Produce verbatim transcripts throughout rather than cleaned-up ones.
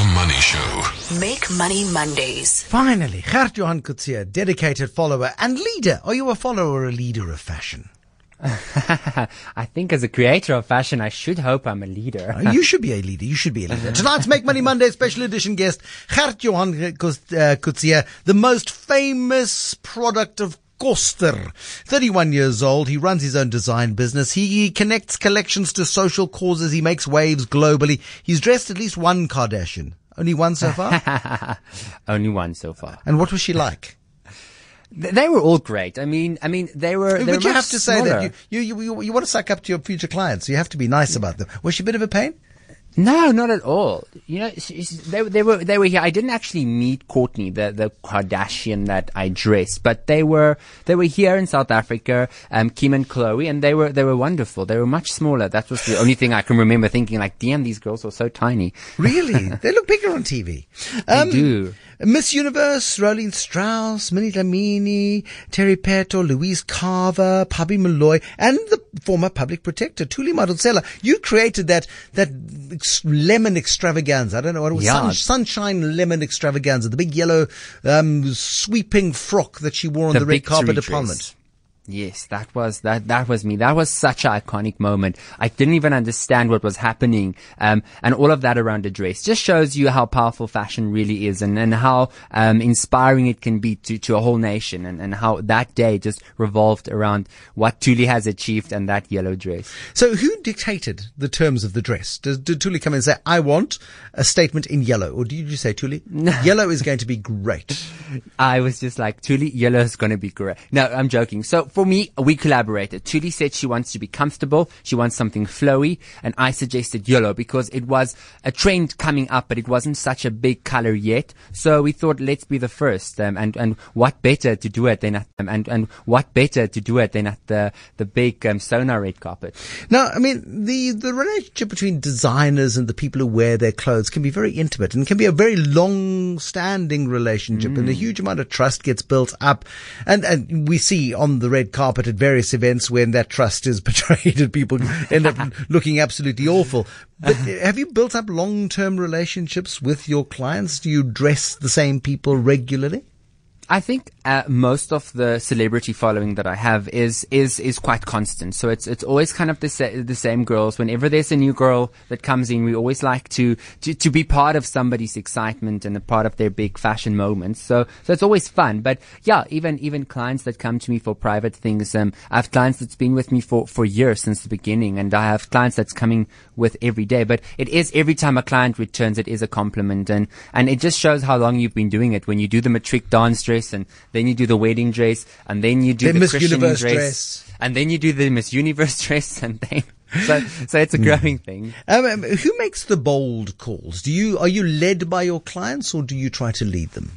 The Money Show. Make Money Mondays. Finally, Gert-Johan Coetzee, dedicated follower and leader. Are you a follower or a leader of fashion? I think as a creator of fashion, I should hope I'm a leader. You should be a leader. You should be a leader. Tonight's Make Money Monday special edition guest, Gert-Johan Coetzee, the most famous product of Koster. thirty-one years old. He runs his own design business. He connects collections to social causes. He makes waves globally. He's dressed at least one Kardashian. Only one so far? Only one so far. And what was she like? They were all great. I mean, I mean, they were. They but were you have to say smaller. that you, you you you want to suck up to your future clients. So you have to be nice about them. Was she a bit of a pain? No, not at all. You know, she, she, they, they were they were here. I didn't actually meet Courtney, the the Kardashian that I dressed, but they were they were here in South Africa. Um, Kim and Chloe, and they were they were wonderful. They were much smaller. That was the only thing I can remember thinking. Like, damn, these girls are so tiny. Really, they look bigger on T V. Um, they do. Miss Universe, Rolene Strauss, Minnie Dlamini, Terry Petto, Louise Carver, Pabi Malloy, and the former public protector, Thuli Madonsela. You created that, that ex- lemon extravaganza. I don't know what it was. Yeah. Sun, sunshine lemon extravaganza. The big yellow, um, sweeping frock that she wore on the, The red carpet at dress. Parliament. Yes, that was that. That was me. That was such an iconic moment. I didn't even understand what was happening, um, and all of that around a dress just shows you how powerful fashion really is, and, and how um, inspiring it can be to, to a whole nation, and, and how that day just revolved around what Thuli has achieved and that yellow dress. So, who dictated the terms of the dress? Does, did Thuli come in and say, "I want a statement in yellow," or did you say, "Thuli, yellow is going to be great"? I was just like, Thuli, yellow is going to be great. No, I'm joking. So for me, we collaborated. Thuli said she wants to be comfortable. She wants something flowy. And I suggested yellow because it was a trend coming up, but it wasn't such a big color yet. So we thought, let's be the first. Um, and, and what better to do it than at, um, and, and what better to do it than at the, the big, um, Sona red carpet. Now, I mean, the, the relationship between designers and the people who wear their clothes can be very intimate and can be a very long-standing relationship, mm. and a huge amount of trust gets built up. And, and we see on the red carpet at various events when that trust is betrayed and people end up looking absolutely awful. But have you built up long-term relationships with your clients? Do you dress the same people regularly? I think uh, most of the celebrity following that I have is is is quite constant. So it's it's always kind of the sa- the same girls. Whenever there's a new girl that comes in, we always like to, to to be part of somebody's excitement and a part of their big fashion moments. So so it's always fun. But yeah, even even clients that come to me for private things. Um, I have clients that's been with me for for years since the beginning, and I have clients that's coming with every day. But it is every time a client returns, it is a compliment, and and it just shows how long you've been doing it. When you do the matric dance dress, and then you do the wedding dress, and then you do the the Miss Christian Universe dress, dress, and then you do the Miss Universe dress, and then so so it's a growing thing. Um, um, who makes the bold calls? Do you are you led by your clients, or do you try to lead them?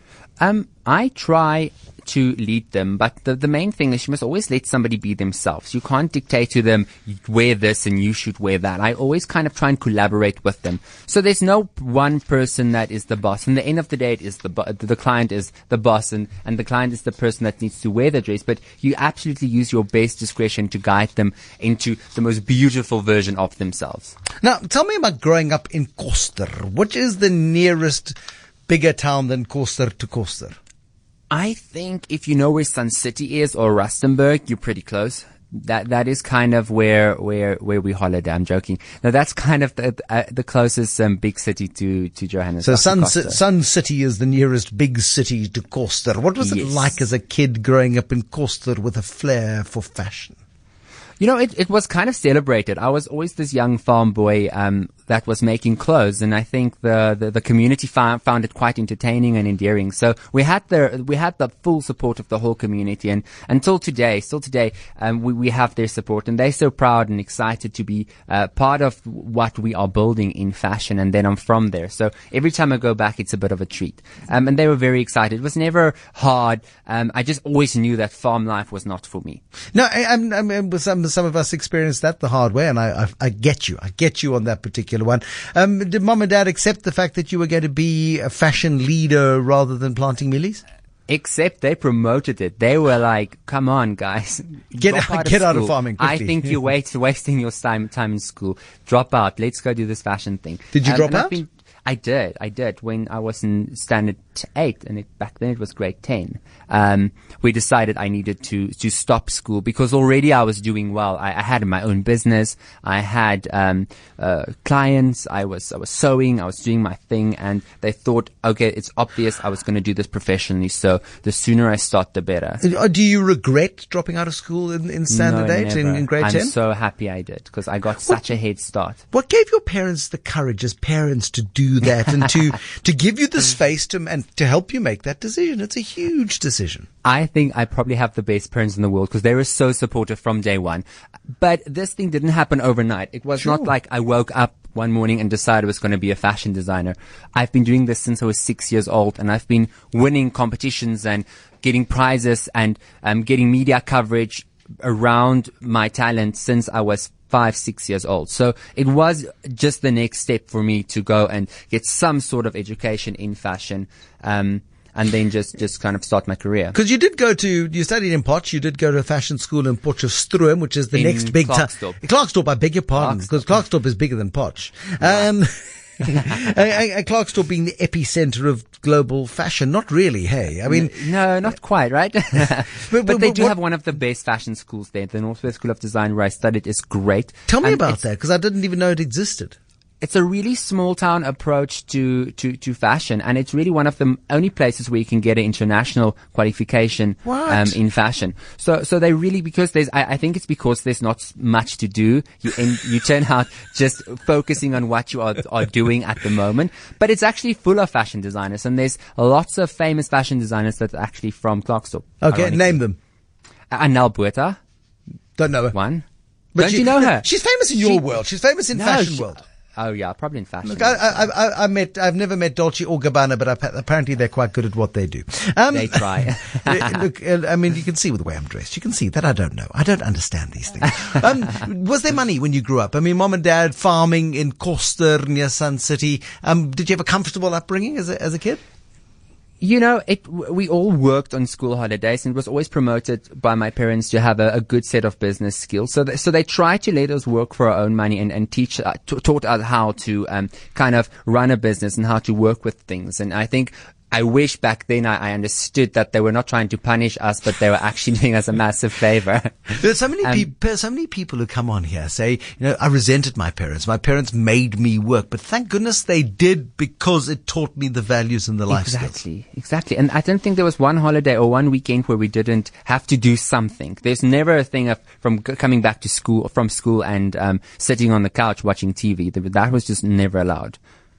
Um, I try to lead them, but the, the main thing is you must always let somebody be themselves. You can't dictate to them, wear this and you should wear that. I always kind of try and collaborate with them. So there's no one person that is the boss. In the end of the day, it is the bo- the client is the boss, and, and the client is the person that needs to wear the dress, but you absolutely use your best discretion to guide them into the most beautiful version of themselves. Now, tell me about growing up in Koster. Which is the nearest bigger town than Koster to Koster? I think if you know where Sun City is or Rustenburg, you're pretty close. That that is kind of where where where we holiday. I'm joking. Now that's kind of the uh, the closest um, big city to to Johannesburg. So Sun, C- Sun City is the nearest big city to Koster. What was it Yes. like as a kid growing up in Koster with a flair for fashion? You know, it, it was kind of celebrated. I was always this young farm boy um, that was making clothes, and I think the the, the community found, found it quite entertaining and endearing. So we had the we had the full support of the whole community, and until today, still today, um, we we have their support, and they're so proud and excited to be uh, part of what we are building in fashion. And then I'm from there, so every time I go back, it's a bit of a treat. Um, and they were very excited. It was never hard. Um, I just always knew that farm life was not for me. No, I, I'm, I'm, some some of us experienced that the hard way, and I, I I get you. I get you on that particular one. Um, did mom and dad accept the fact that you were going to be a fashion leader rather than planting millies? Except they promoted it. They were like, "Come on, guys, Get drop out- out of get out of school. farming I quickly." think you're wait, wasting your time time in school. Drop out. Let's go do this fashion thing." Did you Um, drop and I've out? been- I did. I did. When I was in standard eight, and it, back then it was grade ten, um, we decided I needed to, to stop school because already I was doing well. I, I had my own business. I had, um, uh, clients. I was, I was sewing. I was doing my thing, and they thought, okay, it's obvious I was going to do this professionally. So the sooner I start, the better. Do you regret dropping out of school in, in standard No, eight, in, never. in grade ten? I'm so happy I did because I got such a head start. What gave your parents the courage as parents to do that and to, to give you the space to, and to help you make that decision? It's a huge decision. I think I probably have the best parents in the world because they were so supportive from day one. But this thing didn't happen overnight. It was Sure. not like I woke up one morning and decided I was going to be a fashion designer. I've been doing this since I was six years old, and I've been winning competitions and getting prizes and um, getting media coverage around my talent since I was five, six years old. So it was just the next step for me to go and get some sort of education in fashion. Um, and then just, just kind of start my career. Because you did go to, you studied in Potch, you did go to a fashion school in Potchefstroom, which is the In next big town. Klerksdorp. Klerksdorp, I beg your pardon, because Klerksdorp is bigger than Potch. Um, and, and Klerksdorp being the epicenter of global fashion. Not really, hey? I mean, No, not quite, right? but, but- they but do what- have one of the best fashion schools there. The Northwest School of Design where I studied is great. tell me And about it's- that, because I didn't even know it existed. It's a really small town approach to, to, to fashion, and it's really one of the only places where you can get an international qualification What? um, in fashion. So, so they really, because there's, I, I think it's because there's not s- much to do. You end, you turn out just focusing on what you are, are doing at the moment. But it's actually full of fashion designers, and there's lots of famous fashion designers that are actually from Klerksdorp. Okay, ironically. name them. Uh, Anel Botha, Don't know her. one. But Don't she- you know her? She's famous in your She- world. She's famous in No, fashion she- world. Oh yeah, probably in fashion. Look, I, I, I, I met, I've never met Dolce or Gabbana, but appa- apparently they're quite good at what they do. Um, They try. Look, uh, I mean, you can see with the way I'm dressed. You can see that I don't know. I don't understand these things. Um, was there money when you grew up? I mean, mom and dad farming in Koster near Sun City. Um, did you have a comfortable upbringing as a, as a kid? You know, it, we all worked on school holidays, and it was always promoted by my parents to have a, a good set of business skills. So, they, so they tried to let us work for our own money and, and teach, uh, t- taught us how to um, kind of run a business and how to work with things. And I think I wish back then I, I understood that they were not trying to punish us, but they were actually doing us a massive favor. There's so many Um, people, so many people who come on here say, you know, I resented my parents. My parents made me work, but thank goodness they did because it taught me the values and the life skills. Exactly, exactly. And I don't think there was one holiday or one weekend where we didn't have to do something. There's never a thing of from g- coming back to school, from school and um, sitting on the couch watching T V. Th- That was just never allowed.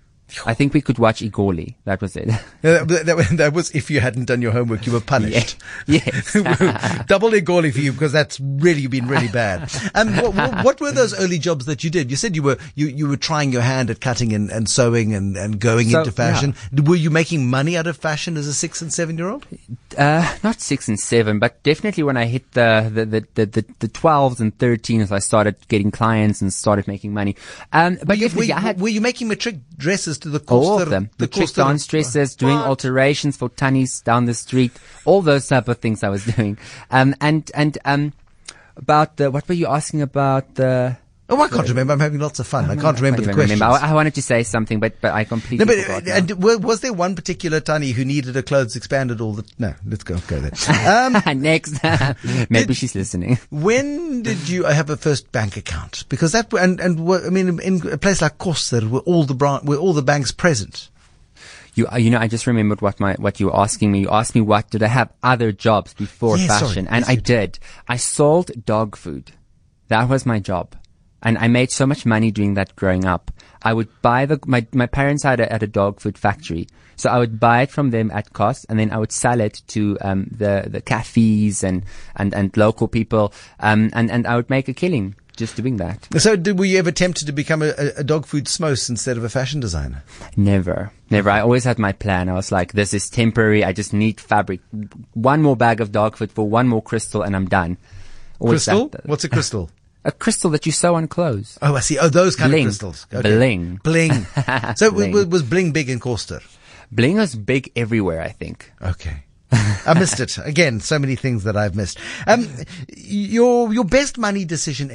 I think we could watch Igoli. That was it. Uh, That, that, that was if you hadn't done your homework, you were punished. Yes. Double egoli for you because that's really been really bad. Um, what, what, what were those early jobs that you did? You said you were you, you were trying your hand at cutting and, and sewing and, and going So, into fashion. Were you making money out of fashion as a six and seven year old? Uh, not six and seven, but definitely when I hit the, the, the, the, the, the twelves and thirteens, I started getting clients and started making money. Um, but Were you, definitely were, I had were you making matric dresses to the all Koster? of them. The The trick Koster- dance dresses, doing What? alterations for tunnies down the street, all those type of things I was doing. Um, and, and, um, about the, what were you asking about the, Oh, I can't remember. I'm having lots of fun. I can't remember the I questions. remember. I, I wanted to say something, but, but I completely No, but forgot uh, now. and wa- was there one particular Tani who needed her clothes expanded all the? No, let's go go there. Um, Next. Maybe she's listening. when did you have a first bank account? Because that and and wha- I mean, in a place like Koster, were all the bran- were all the banks present? You, uh, you know, I just remembered what my, what you were asking me. You asked me what, did I have other jobs before Yeah, sorry. fashion? And Yes, I you did. I sold dog food. That was my job. And I made so much money doing that growing up. I would buy the, my, my parents had a, had a dog food factory. So I would buy it from them at cost and then I would sell it to, um, the, the cafes and, and, and local people. Um, and, and I would make a killing just doing that. So, did, were you ever tempted to become a, a, a dog food smose instead of a fashion designer? Never, never. I always had my plan. I was like, this is temporary. I just need fabric. One more bag of dog food for one more crystal and I'm done. Always Crystal? that- What's a crystal? A crystal that you sew on clothes. Oh, I see. Oh, those kind Bling. of crystals. Bling. Bling. So, Bling. w- was bling big in Koster? Bling is big everywhere, I think. Okay. I missed it. Again, so many things that I've missed. Um, your, your best money decision ever.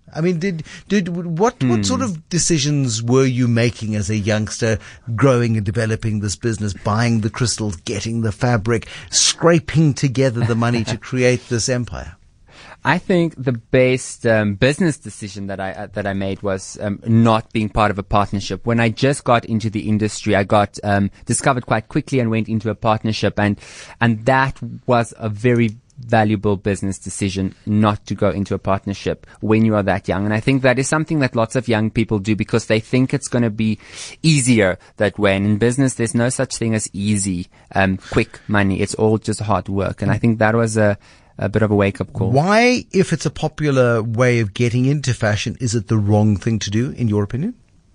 I mean, did, did, what, what sort of decisions were you making as a youngster, growing and developing this business, buying the crystals, getting the fabric, scraping together the money to create this empire? I think the best um, business decision that I uh, that I made was um, not being part of a partnership. When I just got into the industry, I got um, discovered quite quickly and went into a partnership, and and that was a very valuable business decision not to go into a partnership when you are that young. And I think that is something that lots of young people do because they think it's going to be easier that way. And in business, there's no such thing as easy, um, quick money. It's all just hard work. And I think that was a a bit of a wake-up call. Why, if it's a popular way of getting into fashion, is it the wrong thing to do, in your opinion?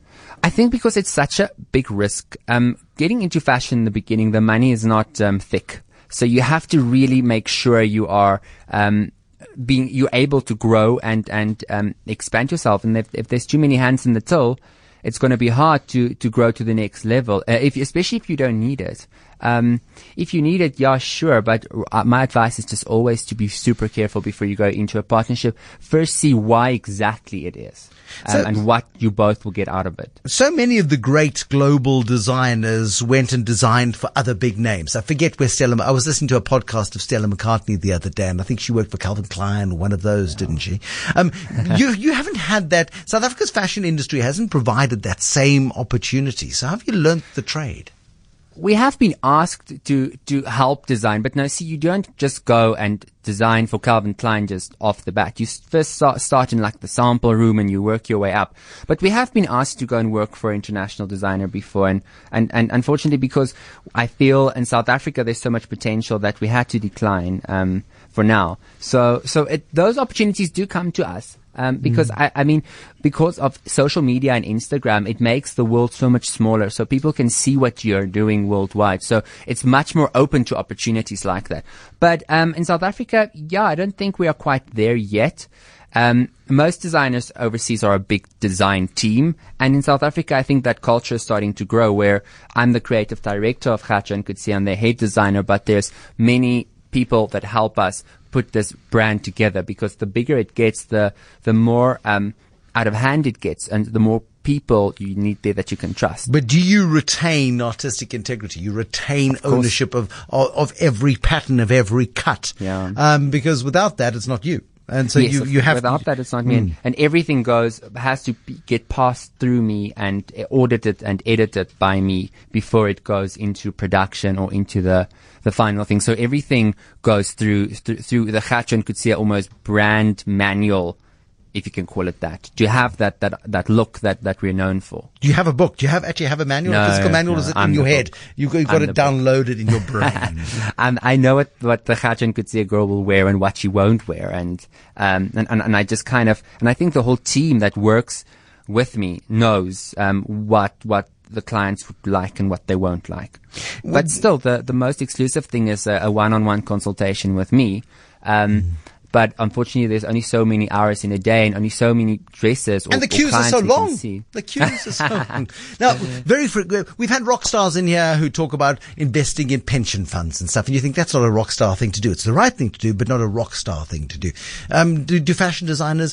I think because it's such a big risk. Um, getting into fashion in the beginning, the money is not um, thick. So you have to really make sure you are um, being you're able to grow and, and um, expand yourself. And if, if there's too many hands in the till, it's going to be hard to, to grow to the next level, uh, if, especially if you don't need it. Um, if you need it, yeah, sure. But uh, my advice is just always to be super careful before you go into a partnership. First, see why exactly it is. Um, so, and what you both will get out of it. So many of the great global designers went and designed for other big names. I forget where Stella, I was listening to a podcast of Stella McCartney the other day, and I think she worked for Calvin Klein, one of those, yeah. didn't she? Um, you, you haven't had that. South Africa's fashion industry hasn't provided that same opportunity. So how have you learnt the trade? We have been asked to, to help design, but no, see, you don't just go and design for Calvin Klein just off the bat. You first start, start in like the sample room and you work your way up. But we have been asked to go and work for an international designer before. And, and, and unfortunately, because I feel in South Africa, there's so much potential that we had to decline, um, for now. So, so it, those opportunities do come to us. Um, because mm. I, I mean, because of social media and Instagram, it makes the world so much smaller. So people can see what you're doing worldwide. So it's much more open to opportunities like that. But, um, in South Africa, yeah, I don't think we are quite there yet. Um, most designers overseas are a big design team. And in South Africa, I think that culture is starting to grow where I'm the creative director of Gatjie and Coetzee, I'm the head designer, but there's many people that help us put this brand together, because the bigger it gets, the the more um, out of hand it gets, and the more people you need there that you can trust. But do you retain artistic integrity? You retain of ownership of, of of every pattern, of every cut. Yeah. Um, because without that, it's not you. And so yes, you, you have without to, that, it's not me. Mm. And, and everything goes, has to be, get passed through me and audited and edited by me before it goes into production or into the, the final thing. So everything goes through, through, through the Gatjie and Coetzee almost brand manual, if you can call it that, to have that, that, that look that, that we're known for. Do you have a book? Do you have actually have a manual, no, a physical manual? No, is it I'm in your book. head? You've got, you've got it downloaded in your brain. And I know what, what the Gatjie and Coetzee girl will wear and what she won't wear. And, um, and, and, and I just kind of, and I think the whole team that works with me knows, um, what, what, the clients would like and what they won't like. But still, the, the most exclusive thing is a, a one-on-one consultation with me. Um, mm. But unfortunately, there's only so many hours in a day and only so many dresses. Or, and the queues or are so long. The queues are so long. Now, very frequently, we've had rock stars in here who talk about investing in pension funds and stuff. And you think that's not a rock star thing to do. It's the right thing to do, but not a rock star thing to do. Um, do, do fashion designers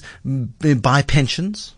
buy pensions?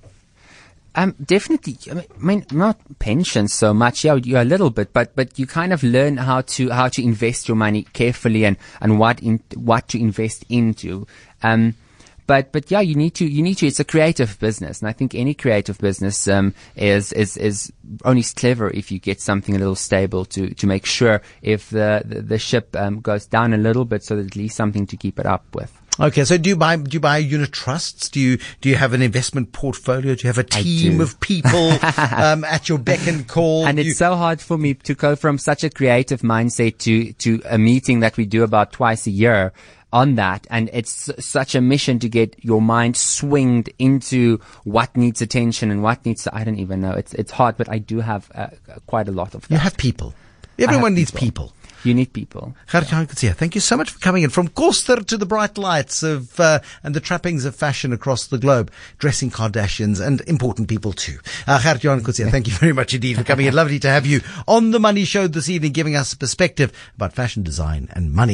Um, definitely. I mean, not pensions so much. Yeah, you a little bit, but, but you kind of learn how to, how to invest your money carefully and, and what in, what to invest into. Um, but, but yeah, you need to, you need to, it's a creative business. And I think any creative business, um, is, is, is only clever if you get something a little stable to, to make sure if the, the, the ship, um, goes down a little bit so that at least something to keep it up with. Okay, so do you buy do you buy unit trusts? Do you do you have an investment portfolio? Do you have a team of people um, at your beck and call? And do it's you- so hard for me to go from such a creative mindset to to a meeting that we do about twice a year on that, and it's such a mission to get your mind swinged into what needs attention and what needs to, I don't even know. It's it's hard, but I do have uh, quite a lot of that. You have people. Everyone needs people. people. You need people. Gatjie Coetzee, thank you so much for coming in. From Koster to the bright lights of, uh, and the trappings of fashion across the globe, dressing Kardashians and important people too. Uh, Gatjie Coetzee, thank you very much indeed for coming in. Lovely to have you on The Money Show this evening, giving us a perspective about fashion design and money.